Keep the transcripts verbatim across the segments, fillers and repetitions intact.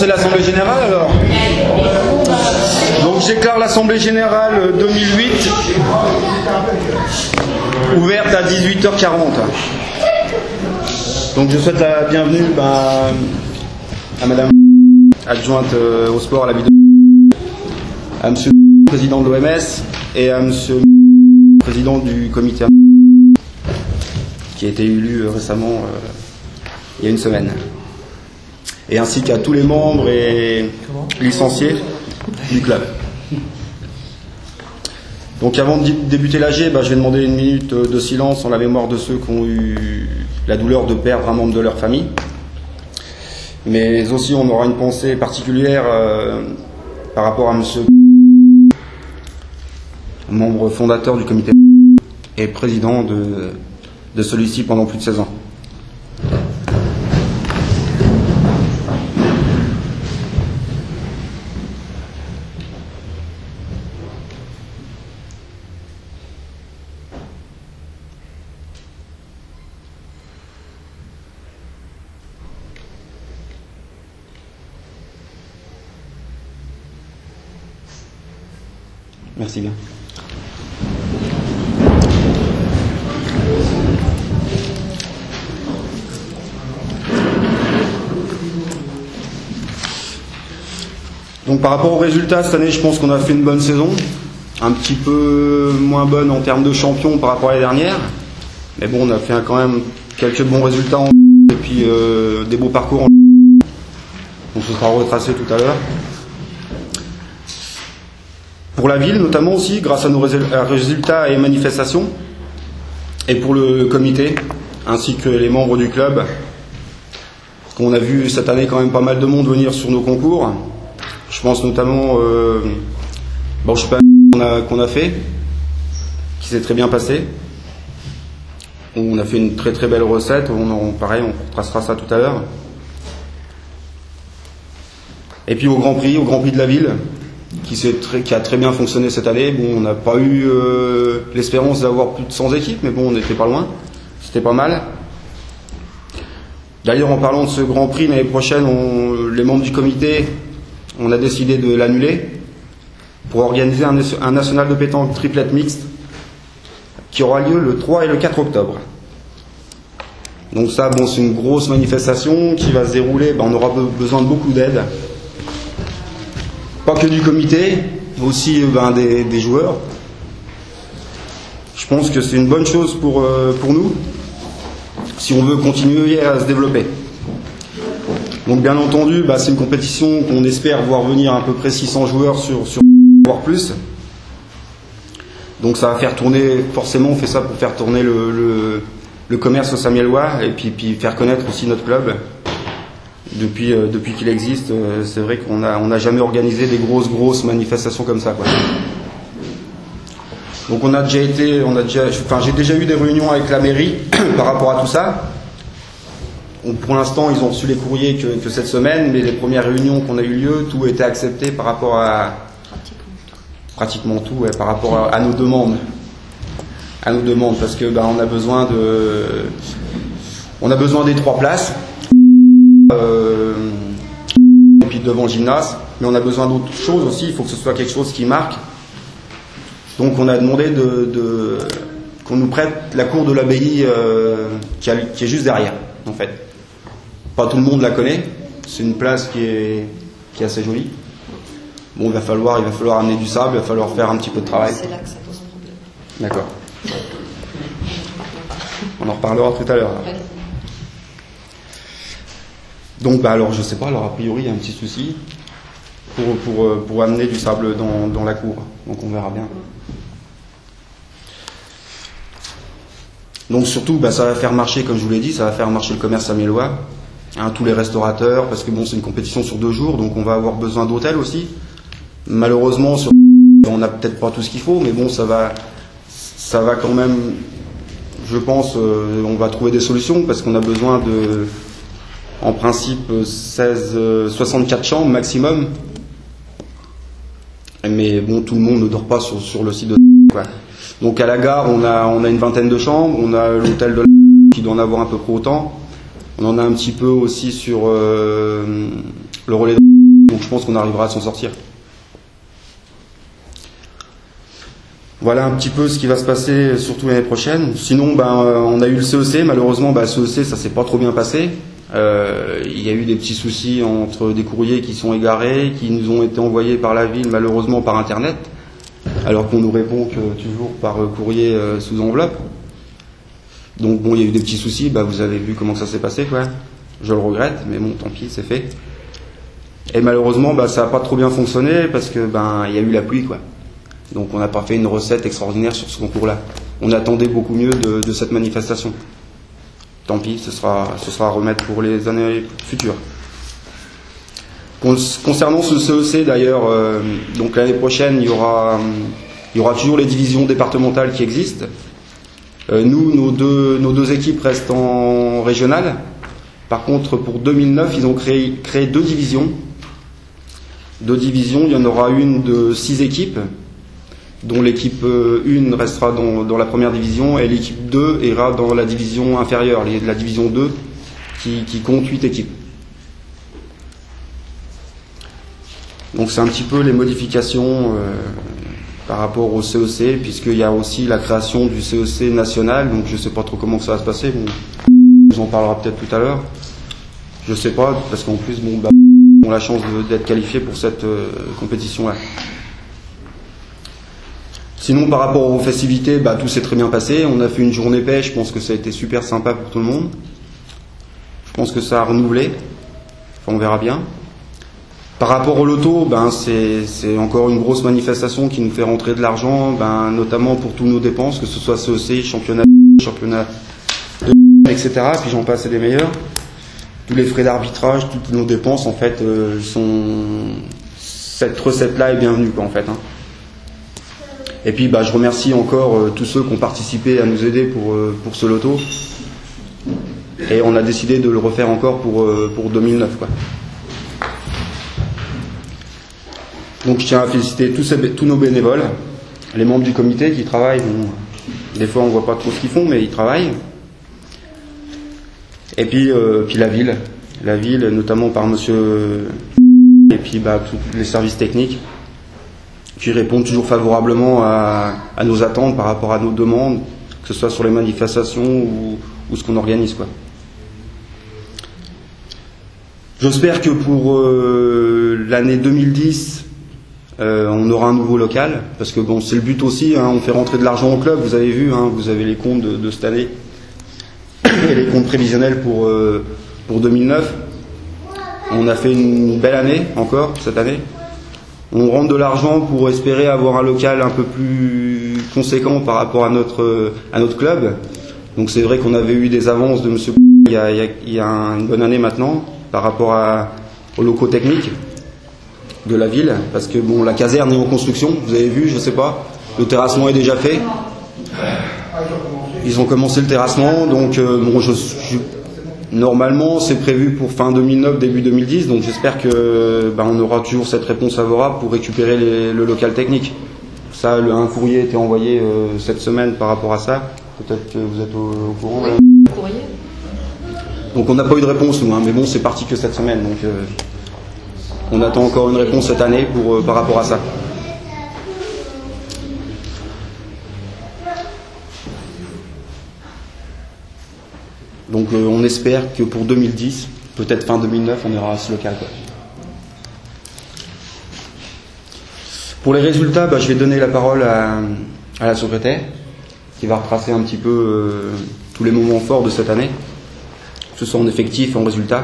lancer l'Assemblée Générale alors. Donc j'éclaire l'Assemblée Générale deux mille huit, ouverte à dix-huit heures quarante. Donc je souhaite la bienvenue ben, à Madame adjointe euh, au sport à la ville de... à Monsieur le président de l'O M S et à Monsieur le président du comité qui a été élu euh, récemment euh, il y a une semaine. Et ainsi qu'à tous les membres et licenciés du club. Donc avant de débuter l'A G, bah, je vais demander une minute de silence en la mémoire de ceux qui ont eu la douleur de perdre un membre de leur famille. Mais aussi on aura une pensée particulière euh, par rapport à monsieur membre fondateur du comité et président de, de celui-ci pendant plus de seize ans. Merci bien. Donc par rapport aux résultats, cette année, je pense qu'on a fait une bonne saison. Un petit peu moins bonne en termes de champions par rapport à l'année dernière. Mais bon, on a fait quand même quelques bons résultats en... et puis euh, des beaux parcours en... Donc ce sera retracé tout à l'heure. Pour la ville, notamment aussi, grâce à nos résultats et manifestations, et pour le comité, ainsi que les membres du club, qu'on a vu cette année quand même pas mal de monde venir sur nos concours. Je pense notamment euh, bon, je sais pas, qu'on a, qu'on a fait, qui s'est très bien passé. On a fait une très très belle recette, on en, pareil, on retracera ça tout à l'heure. Et puis au Grand Prix, au Grand Prix de la ville, Qui, très, qui a très bien fonctionné cette année. Bon, on n'a pas eu euh, l'espérance d'avoir plus de cent équipes, mais bon, on n'était pas loin. C'était pas mal. D'ailleurs, en parlant de ce Grand Prix, l'année prochaine, on, les membres du comité, on a décidé de l'annuler pour organiser un, un national de pétanque triplette mixte qui aura lieu le trois et le quatre octobre. Donc ça, bon, c'est une grosse manifestation qui va se dérouler. Ben, on aura besoin de beaucoup d'aide. Pas que du comité, aussi ben, des, des joueurs. Je pense que c'est une bonne chose pour, euh, pour nous, si on veut continuer à se développer. Donc bien entendu, bah, c'est une compétition qu'on espère voir venir à peu près six cents joueurs sur, sur voire plus. Donc ça va faire tourner, forcément on fait ça pour faire tourner le, le, le commerce au Samuelois et puis, puis faire connaître aussi notre club. Depuis, euh, depuis qu'il existe, euh, c'est vrai qu'on n'a on a jamais organisé des grosses grosses manifestations comme ça, quoi. Donc on a déjà été, on a déjà, enfin j'ai déjà eu des réunions avec la mairie par rapport à tout ça. Donc, pour l'instant, ils ont reçu les courriers que, que cette semaine, mais les premières réunions qu'on a eu lieu, tout était accepté par rapport à pratiquement tout, ouais, par rapport à, à nos demandes, à nos demandes, parce que ben on a besoin de, on a besoin des trois places. Euh, et puis devant le gymnase, mais on a besoin d'autres choses aussi, il faut que ce soit quelque chose qui marque. Donc on a demandé de, de, qu'on nous prête la cour de l'abbaye euh, qui, a, qui est juste derrière, en fait. Pas tout le monde la connaît, c'est une place qui est, qui est assez jolie. Bon, il va falloir, il va falloir amener du sable, il va falloir faire un petit peu de travail. C'est là que ça pose problème. D'accord. On en reparlera tout à l'heure. Donc, bah alors, je sais pas, alors a priori, il y a un petit souci pour, pour, pour amener du sable dans, dans la cour. Donc, on verra bien. Donc, surtout, bah, ça va faire marcher, comme je vous l'ai dit, ça va faire marcher le commerce samuelois, hein, tous les restaurateurs, parce que bon, c'est une compétition sur deux jours, donc on va avoir besoin d'hôtels aussi. Malheureusement, sur on n'a peut-être pas tout ce qu'il faut, mais bon, ça va, ça va quand même, je pense, euh, on va trouver des solutions, parce qu'on a besoin de... En principe, seize, euh, soixante-quatre chambres maximum. Mais bon, tout le monde ne dort pas sur, sur le site de... Quoi. Donc à la gare, on a, on a une vingtaine de chambres. On a l'hôtel de la... qui doit en avoir à peu près autant. On en a un petit peu aussi sur euh, le relais de... qu'on arrivera à s'en sortir. Voilà un petit peu ce qui va se passer, surtout l'année prochaine. Sinon, ben, on a eu le C E C. Malheureusement, ben, le C E C, ça s'est pas trop bien passé. Euh, il y a eu des petits soucis entre des courriers qui sont égarés, qui nous ont été envoyés par la ville, malheureusement par Internet, alors qu'on nous répond que toujours par courrier euh, sous enveloppe. Donc bon, il y a eu des petits soucis. Ben, vous avez vu comment ça s'est passé, quoi. Je le regrette, mais bon, tant pis, c'est fait. Et malheureusement, ben, ça n'a pas trop bien fonctionné parce que ben, il y a eu la pluie, quoi. Donc on n'a pas fait une recette extraordinaire sur ce concours-là. On attendait beaucoup mieux de, de cette manifestation. Tant pis, ce sera, ce sera à remettre pour les années futures. Concernant ce C E C d'ailleurs, euh, donc l'année prochaine, il y aura, il y aura toujours les divisions départementales qui existent. Euh, nous, nos deux, nos deux équipes restent en régional. Par contre, pour deux mille neuf, ils ont créé, créé deux divisions. Deux divisions, il y en aura une de six équipes, dont l'équipe un restera dans, dans la première division et l'équipe deux ira dans la division inférieure, la division deux qui, qui compte huit équipes. Donc c'est un petit peu les modifications euh, par rapport au C E C, puisqu'il y a aussi la création du C E C national, donc je ne sais pas trop comment ça va se passer, bon, on vous en parlera peut-être tout à l'heure. Je ne sais pas, parce qu'en plus, bon, bah, on a la chance d'être qualifiés pour cette euh, compétition-là. Sinon, par rapport aux festivités, bah, tout s'est très bien passé. On a fait une journée pêche, je pense que ça a été super sympa pour tout le monde. Je pense que ça a renouvelé. Enfin, on verra bien. Par rapport au loto, ben, c'est encore une grosse manifestation qui nous fait rentrer de l'argent, ben, notamment pour tous nos dépenses, que ce soit C E C, championnat, championnat de et cetera. Puis j'en passe et des meilleurs. Tous les frais d'arbitrage, toutes nos dépenses, en fait, euh, sont... cette recette-là est bienvenue, quoi, en fait. Hein. Et puis bah, je remercie encore euh, tous ceux qui ont participé à nous aider pour, euh, pour ce loto. Et on a décidé de le refaire encore pour, euh, pour deux mille neuf. Quoi. Donc je tiens à féliciter tous, ces, tous nos bénévoles, les membres du comité qui travaillent. Bon, des fois on ne voit pas trop ce qu'ils font, mais ils travaillent. Et puis, euh, puis la ville, la ville notamment par monsieur et puis bah, tous les services techniques, qui répondent toujours favorablement à, à nos attentes par rapport à nos demandes, que ce soit sur les manifestations ou, ou ce qu'on organise, quoi. J'espère que pour euh, l'année deux mille dix, euh, on aura un nouveau local, parce que bon, c'est le but aussi, hein, on fait rentrer de l'argent au club, vous avez vu, hein, vous avez les comptes de, de cette année, et les comptes prévisionnels pour, euh, pour deux mille neuf. On a fait une belle année encore, cette année. On rentre de l'argent pour espérer avoir un local un peu plus conséquent par rapport à notre, à notre club. Donc c'est vrai qu'on avait eu des avances de monsieur il y a, il y a, il y a une bonne année maintenant par rapport à, aux locaux techniques de la ville. Parce que bon, la caserne est en construction, vous avez vu, je sais pas, le terrassement est déjà fait. Ils ont commencé le terrassement, donc euh, bon, je, je normalement, c'est prévu pour fin deux mille neuf, début deux mille dix, donc j'espère que ben, on aura toujours cette réponse favorable pour récupérer les, le local technique. Ça, le, un courrier a été envoyé euh, cette semaine par rapport à ça. Peut-être que vous êtes au, au courant. Oui, courrier. Donc on n'a pas eu de réponse, nous, hein, mais bon, c'est parti que cette semaine, donc euh, on attend encore une réponse cette année pour, euh, par rapport à ça. Donc euh, on espère que pour deux mille dix, peut-être fin deux mille neuf, on ira à ce local, quoi. Pour les résultats, bah, je vais donner la parole à, à la secrétaire, qui va retracer un petit peu euh, tous les moments forts de cette année, que ce soit en effectif et en résultats.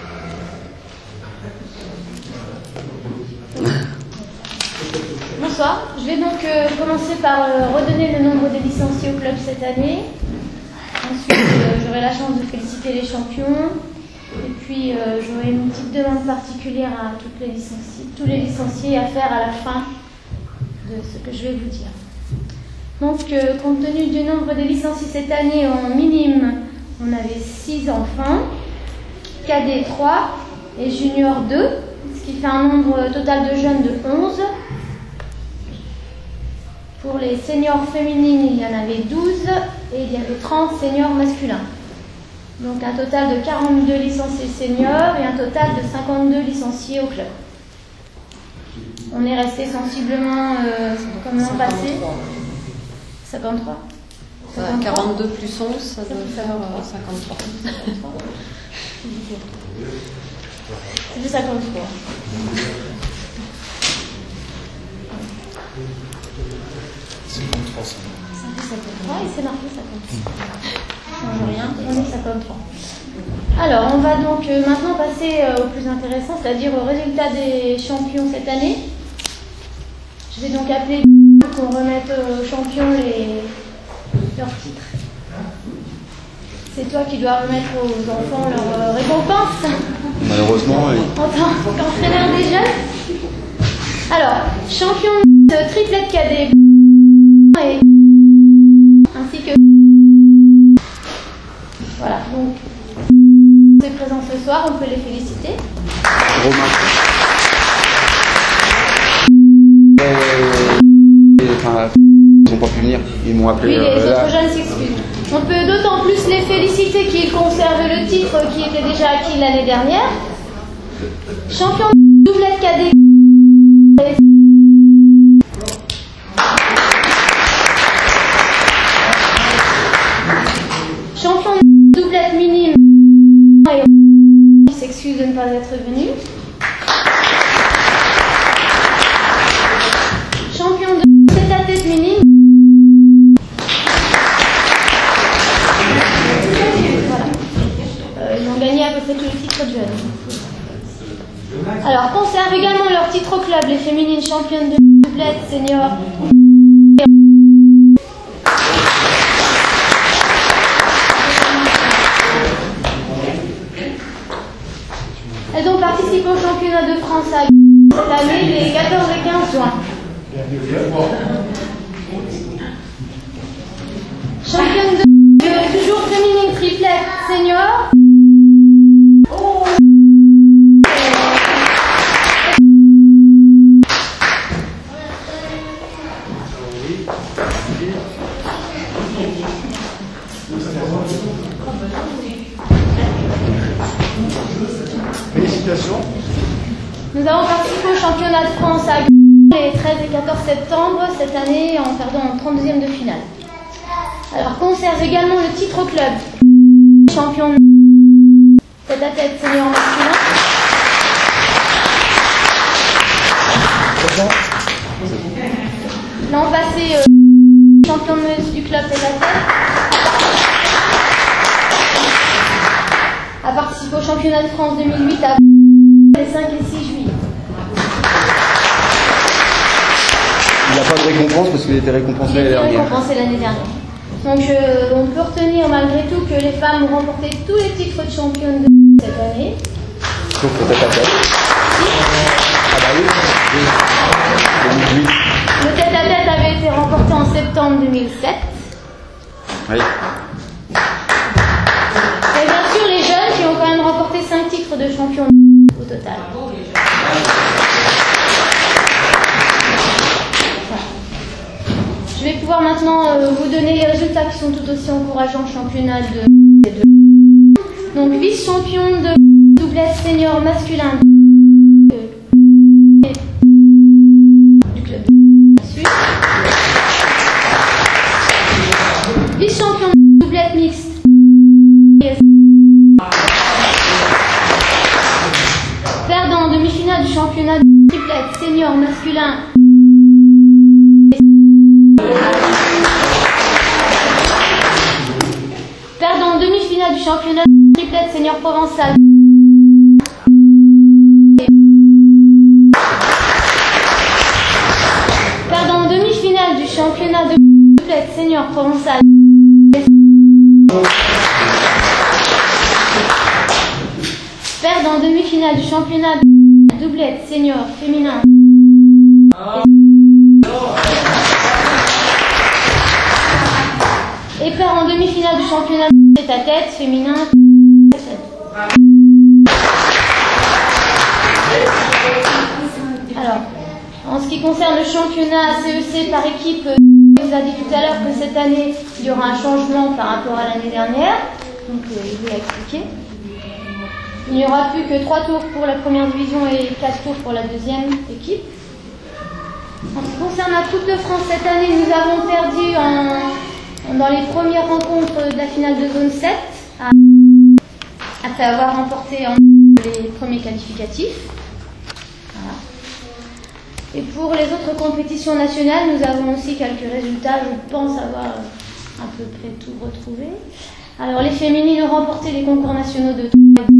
Bonsoir, je vais donc euh, commencer par euh, redonner le nombre de licenciés au club cette année. Ensuite, euh, j'aurai la chance de féliciter les champions. Et puis, euh, j'aurai une petite demande particulière à toutes les licenciés, tous les licenciés à faire à la fin de ce que je vais vous dire. Donc, euh, compte tenu du nombre de licenciés cette année en minime, on avait six enfants, cadet trois et junior deux, ce qui fait un nombre total de jeunes de onze. Pour les seniors féminines, il y en avait douze et il y avait trente seniors masculins. Donc un total de quarante-deux licenciés seniors et un total de cinquante-deux licenciés au club. On est resté sensiblement euh, comme l'an passé. cinquante-trois. cinquante-trois. quarante-deux plus onze, ça doit faire euh, cinquante-trois. C'était cinquante-trois. cinquante-trois, Ça fait cinquante-trois et c'est marqué cinquante-trois. Ça change rien, on est cinquante-trois. Alors, on va donc euh, maintenant passer euh, au plus intéressant, c'est-à-dire au résultat des champions cette année. Je vais donc appeler pour qu'on remette aux champions les... leurs titres. C'est toi qui dois remettre aux enfants leurs euh, récompenses. Malheureusement, oui. En tant qu'entraîneur des jeunes. Alors, champion de triplette cadet et ainsi que voilà, donc ils sont présents ce soir, on peut les féliciter. Romain. Euh, enfin, ils n'ont pas pu venir, ils m'ont appelé. Oui, les euh, autres là. jeunes s'excusent. On peut d'autant plus les féliciter qu'ils conservent le titre qui était déjà acquis l'année dernière. Champion de doublette cadet. Champion de doublette minime. Il s'excuse de ne pas être venu. Champion de tête à tête minime. Voilà. Euh, ils ont gagné à peu près tous les titres de jeunes. Alors, conservent également leur titre au club, les féminines championnes de doublette senior. Elles ont participé au championnat de France à cette année, les quatorze et quinze juin. Championne de, de toujours féminine triplette senior. Félicitations. Nous avons participé au championnat de France à les treize et quatorze septembre cette année en perdant en trente-deuxième de finale. Alors, conserve également le titre au club. Champion tête à tête senior masculin. L'an passé, euh, champion du club tête à tête. A participé au championnat de France deux mille huit à les cinq et six juillet. Il n'a pas de récompense parce qu'il était récompensé Il a l'année été dernière. récompensé l'année dernière. Donc euh, on peut retenir malgré tout que les femmes ont remporté tous les titres de championnes de cette année. Sauf le tête à tête. Ah bah oui. deux mille huit. Le tête à tête avait été remporté en septembre deux mille sept. Oui. Et bien sûr les jeunes qui ont quand même remporté cinq titres de champion au total. Je vais pouvoir maintenant euh, vous donner les résultats qui sont tout aussi encourageants au championnat de... Donc vice-champion de doublette senior masculin du club de Suisse. Vice-champion de doublette mixte. Perdant en demi-finale du championnat de triplette senior masculin. Perdant en demi-finale du championnat de triplette senior provençal. Perdant en demi-finale du championnat de triplette senior provençal. Perdant en demi-finale du championnat de doublette senior féminin. Et perd en demi-finale du championnat de tête à tête féminin. Alors, en ce qui concerne le championnat C E C par équipe, il vous a dit tout à l'heure que cette année, il y aura un changement par rapport à l'année dernière. Donc, euh, il vous l'a expliqué. Il n'y aura plus que trois tours pour la première division et quatre tours pour la deuxième équipe. En ce qui concerne la Coupe de France cette année, nous avons perdu en, dans les premières rencontres de la finale de zone sept, à, après avoir remporté en les premiers qualificatifs. Voilà. Et pour les autres compétitions nationales, nous avons aussi quelques résultats, je pense avoir à peu près tout retrouvé. Alors les féminines ont remporté les concours nationaux de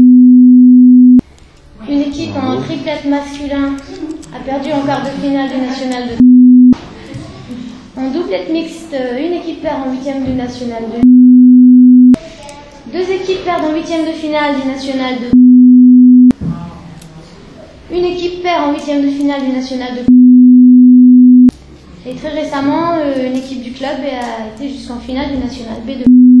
une équipe en triplette masculin a perdu en quart de finale du national de en doublette mixte, une équipe perd en huitième du national de deux équipes perdent en huitième de finale du national de une équipe perd en huitième de finale du national de et très récemment, une équipe du club a été jusqu'en finale du national B deux.